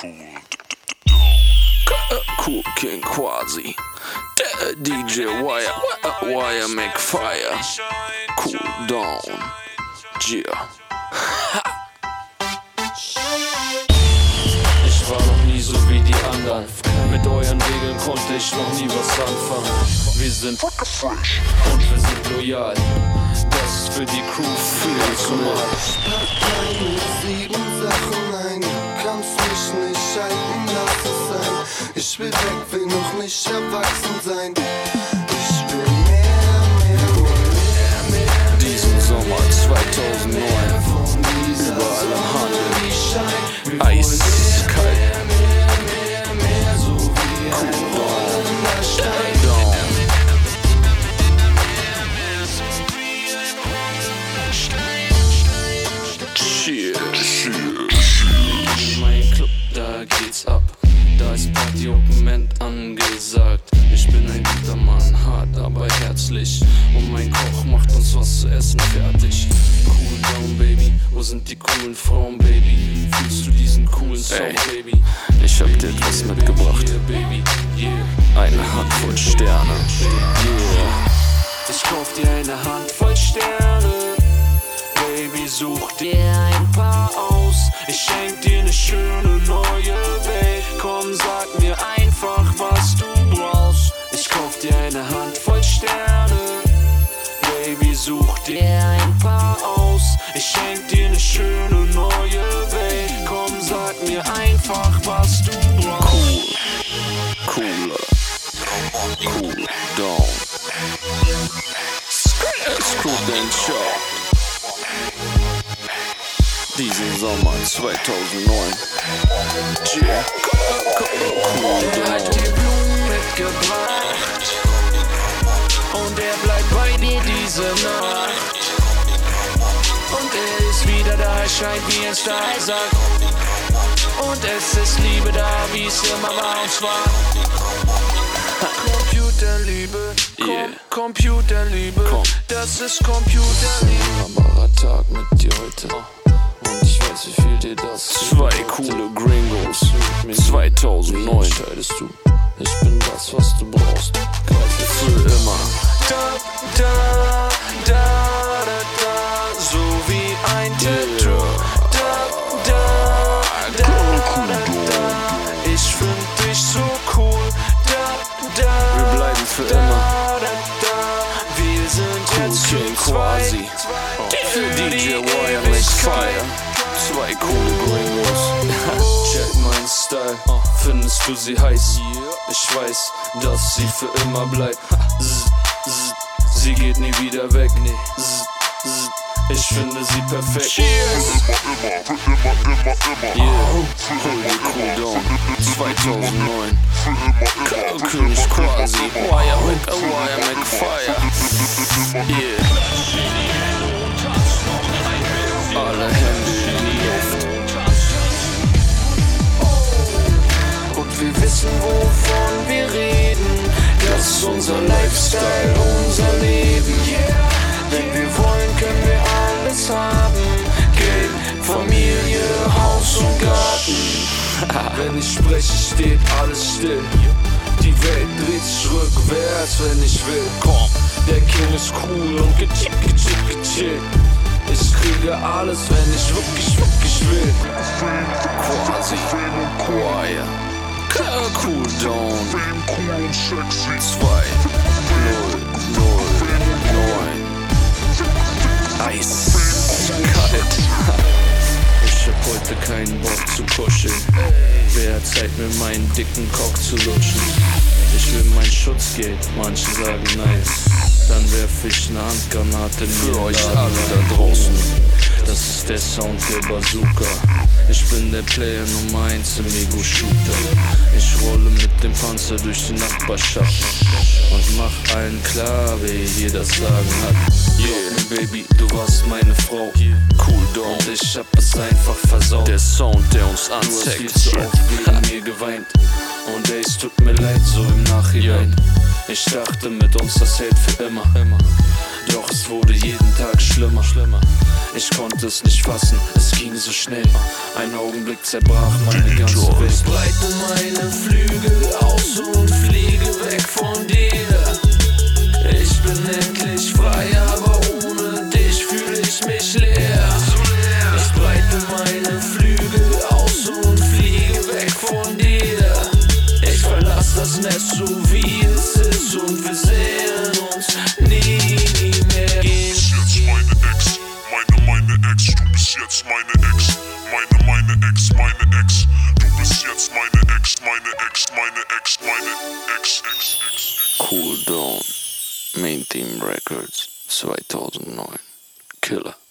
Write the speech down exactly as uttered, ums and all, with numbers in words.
Cool King Quasi, der D J Wire, Wire McFire, Cool Down, yeah. Ich war noch nie so wie die anderen. Mit euren Regeln konnte ich noch nie was anfangen. Wir sind und wir sind loyal. Das ist für die Crew viel zu mal. Pack meine sieben Sachen ein. Du kannst mich nicht halten, lass es sein. Ich will weg, will noch nicht erwachsen sein. Ich will mehr, mehr, mehr, mehr. Diesen Sommer zweitausendneun, überall im Handel, eiskalt. Mein Club, da geht's ab. Da ist Party Open End angesagt. Ich bin ein guter Mann, hart, aber herzlich. Und mein Koch macht uns was zu essen fertig. Cool down, Baby. Wo sind die coolen Frauen, Baby? Fühlst du diesen coolen Song, Ey, Baby? Ich hab dir etwas mitgebracht. Eine Handvoll Sterne. Yeah. Ich kauf dir eine Handvoll Sterne. Baby, such dir ein paar aus. Ich schenk dir eine schöne neue Welt. Komm, sag mir einfach, was du brauchst. Ich kauf dir eine Handvoll Sterne. Baby, such dir ein paar aus. Ich schenk dir eine schöne neue Welt. Komm, sag mir einfach, was du brauchst. Cool, cooler, cool down. Screw den Show. Diesen Sommer zweitausendneun. Yeah. Cool Der hat dir Blumen mitgebracht und er bleibt bei dir diese Nacht. Und er ist wieder da, er scheint wie ein Star sagt. Und es ist Liebe da, wie es immer bei uns war. Computerliebe, Com- Yeah. Computerliebe, Komm. das ist Computerliebe. Wunderbarer Tag mit dir heute. Und ich weiß, wie viel dir das Zwei coole Gringos, zweitausendneun. Entscheidest du, ich bin das, was du brauchst. Greife für immer. Da, da, da, da, da, so wie ein Tattoo. Da, da, da, da, da, ich find dich so cool. Da, da, Wir bleiben für da, immer. da, da, wir sind Cool jetzt King zu zwei. Quasi, für D J Wire McFire. Zwei coole Gringos. Check mein Style, findest du sie heiß? Ich weiß, dass sie für immer bleibt. Zzz, zzz, sie geht nie wieder weg. Zzz, zzz, ich finde sie perfekt. Cheers! Yeah, Holy Cool Down, zweitausendneun. König Quasi, Wire Mc, Wire McFire. Yeah. Alle Hände in die Luft. Und wir wissen, wovon wir reden. Das ist unser Lifestyle, unser Leben. Wenn wir wollen, können wir alles haben. Geld, Familie, Haus und Garten. Wenn ich spreche, steht alles still. Die Welt dreht sich rückwärts, wenn ich will. Komm, der King ist cool und gechillt, gechillt, gechillt. Ich kriege alles, wenn ich wirklich, wirklich will. Quasi, Wire, Cool Down, zwei, null, null, neun, eiskalt. Ich hab heute keinen Bock zu kuscheln. Wer hat Zeit, mir meinen dicken Cock zu lutschen? Ich will mein Schutzgeld, manche sagen nein. Dann werf ich ne Handgranate für euch alle da draußen. Das ist der Sound der Bazooka. Ich bin der Player Nummer eins im Ego-Shooter. Ich rolle mit dem Panzer durch die Nachbarschaft und mach allen klar, wer hier das Sagen hat. Yeah, Baby, du warst meine Frau. Cool down, und ich hab es einfach versaut. Der Sound, der uns anzeigt. Du hast viel zu oft wegen mir geweint. Und ey, es tut mir leid, so im Nachhinein. Ich dachte, mit uns das hält für immer. Doch es wurde jeden Tag schlimmer. Ich konnte es nicht fassen, es ging so schnell. Ein Augenblick zerbrach meine ganze Welt. meine Flügel aus und fliege weg von dir. Ich bin endlich frei, aber ohne dich fühle ich mich leer. Ich breite meine Flügel aus und fliege weg von dir. Ich verlass das Nest so wie es ist und wir sehen uns nie, nie mehr. Du bist jetzt meine Ex, meine, meine Ex. Du bist jetzt meine Ex, meine, meine Ex, meine Ex. Du bist jetzt meine Ex, meine Ex, meine Ex, meine Ex, Ex, Ex. Cool Down, Main Team Records, zweitausendneun. Killer.